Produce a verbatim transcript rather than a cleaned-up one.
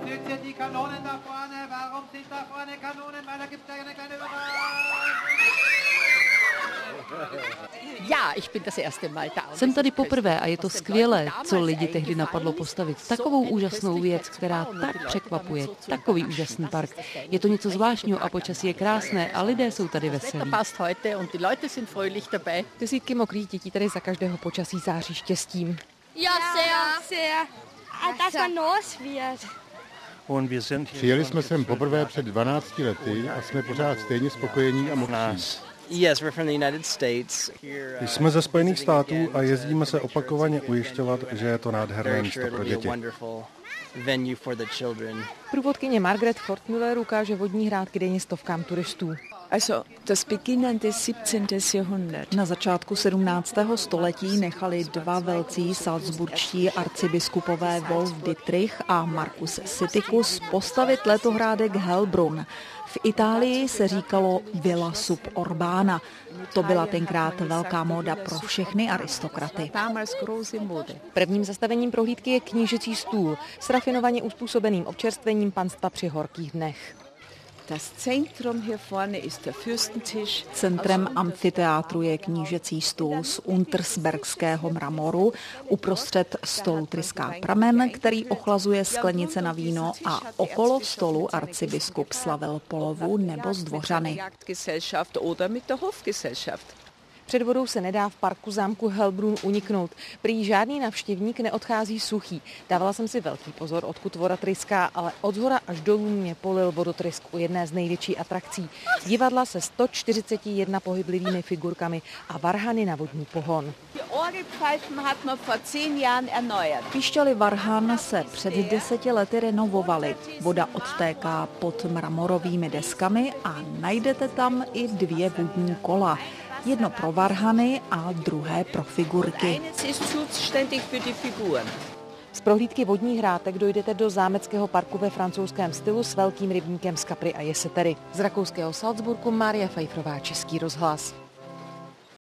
Jsem tady poprvé a je to skvělé, co lidi tehdy napadlo postavit. Takovou úžasnou věc, která tak překvapuje. Takový úžasný park. Je to něco zvláštního a počasí je krásné a lidé jsou tady veselí. Desítky mokrých dětí tady za každého počasí září štěstím. Ja, sehr, sehr. Dass man los wird. Přijeli jsme sem poprvé před dvanácti lety a jsme pořád stejně spokojení a mokří. Jsme ze Spojených států a jezdíme se opakovaně ujišťovat, že je to nádherné místo pro děti. Průvodkyně Margaret Fortmüller ukáže vodní hrádky denně stovkám turistů. Na začátku sedmnáctého století nechali dva velcí salzburští arcibiskupové Wolf Dietrich a Marcus Sitticus postavit letohrádek Hellbrunn. V Itálii se říkalo Villa sub Urbana. To byla tenkrát velká móda pro všechny aristokraty. Prvním zastavením prohlídky je knížecí stůl s rafinovaně uspůsobeným občerstvením panstva při horkých dnech. Centrem amfiteátru je knížecí stůl z untersbergského mramoru, uprostřed stolu tryská pramen, který ochlazuje sklenice na víno a okolo stolu arcibiskup slavil polovu nebo zdvořany. Před vodou se nedá v parku zámku Hellbrunn uniknout. Prý žádný navštěvník neodchází suchý. Dávala jsem si velký pozor, odkud voda tryská, ale od zhora až dolů mě polil vodotrysk u jedné z největší atrakcí. Divadla se sto čtyřicet jedna pohyblivými figurkami a varhany na vodní pohon. Píšťaly varhan se před deseti lety renovovaly. Voda odtéká pod mramorovými deskami a najdete tam i dvě vodní kola. Jedno pro varhany a druhé pro figurky. Z prohlídky vodních hrádek dojdete do zámeckého parku ve francouzském stylu s velkým rybníkem z kapry a jesetery. Z rakouského Salzburgu Mária Pfeifferová, Český rozhlas.